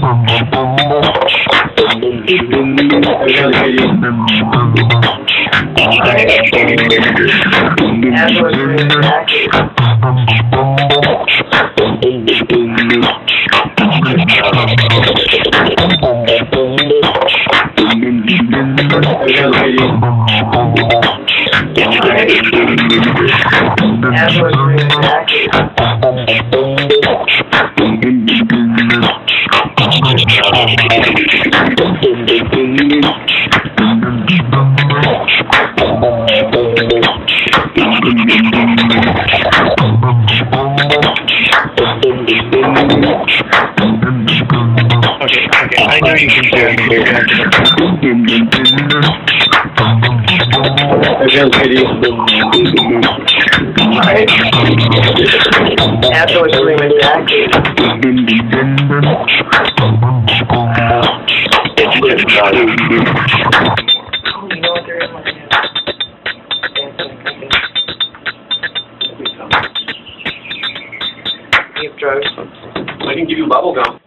I know you can do it. Afterwards, Freeman Jack. You know what they're in like now. Drugs. I can give you bubble gum.